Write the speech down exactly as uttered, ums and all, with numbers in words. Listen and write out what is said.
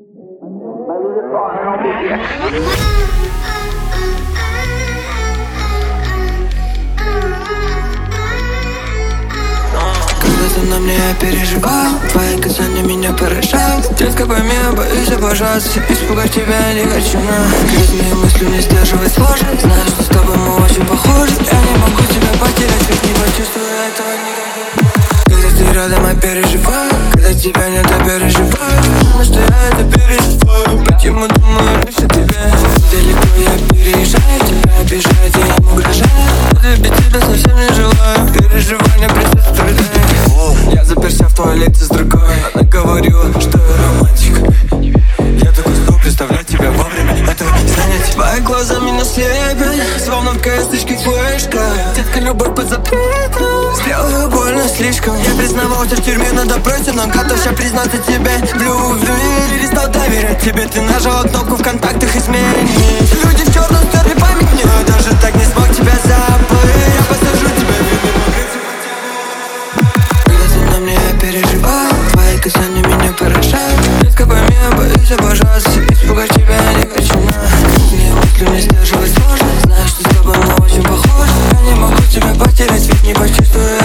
Когда ты на мне, я переживал, твои касания меня поражают. Детка, пойми, я боюсь обожаться, испугать тебя я не хочу, но грязные мысли не сдерживать сложно. Знаю, что с тобой мы очень похожи. Я не могу тебя потерять, ведь не почувствую этого никогда. Когда ты рядом, я переживаю, когда тебя нет, я переживаю. Потому что я это переживаю, почему думаю раньше тебя. Далеко я переезжаю, тебя обижать я им угрожаю. Любить тебя совсем не желаю, переживания присутствуют. Я заперся в туалете с другой, она говорила, что я романтик. Я такой стол, представлять тебя вовремя, этого не станет. Твои глаза меня слепят, словно в косточке флешка. Детка, любовь под запретом, сделаю больно слишком. Я признавался в тюрьме на допросе, но готов сейчас признаться тебе в любви. Перестал доверять тебе, ты нажала кнопку в контактах изменить. Люди в черном стерли память мне, но даже так не смог тебя забыть. Я посажу тебя, когда ты на мне, я переживаю, твои касания меня поражают. Детка, пойми, я боюсь обожаться, испугать тебя я не хочу, но мне мысли не сдерживать сложно. Знаю, что с тобой мы очень похожи. Я не могу тебя потерять, ведь не почувствую